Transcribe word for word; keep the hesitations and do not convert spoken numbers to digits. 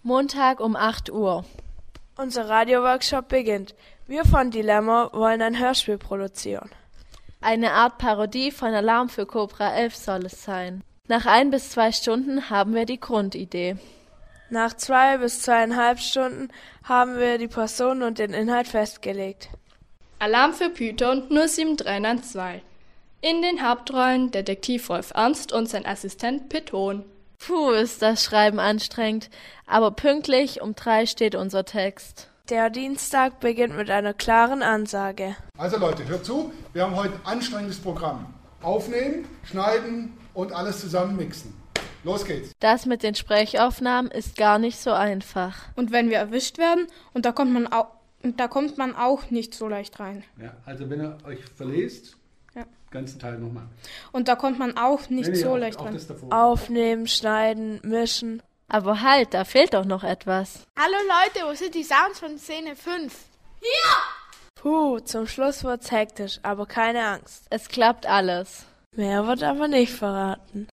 Montag um acht Uhr. Unser Radioworkshop beginnt. Wir von Dilemma wollen ein Hörspiel produzieren. Eine Art Parodie von Alarm für Cobra elf soll es sein. Nach ein bis zwei Stunden haben wir die Grundidee. Nach zwei bis zweieinhalb Stunden haben wir die Person und den Inhalt festgelegt. Alarm für Python null sieben drei neun zwei. In den Hauptrollen Detektiv Rolf Ernst und sein Assistent Python. Puh, ist das Schreiben anstrengend, aber pünktlich um drei steht unser Text. Der Dienstag beginnt mit einer klaren Ansage. Also Leute, hört zu, wir haben heute ein anstrengendes Programm. Aufnehmen, schneiden und alles zusammen mixen. Los geht's. Das mit den Sprechaufnahmen ist gar nicht so einfach. Und wenn wir erwischt werden, und da kommt man auch, und da kommt man auch nicht so leicht rein. Ja, also wenn ihr euch verlest, ja. ganzen Teil nochmal. Und da kommt man auch nicht nee, nee, so auch, leicht auch rein. Aufnehmen, schneiden, mischen. Aber halt, da fehlt doch noch etwas. Hallo Leute, wo sind die Sounds von Szene fünf? Hier! Puh, zum Schluss wird's hektisch, aber keine Angst. Es klappt alles. Mehr wird aber nicht verraten.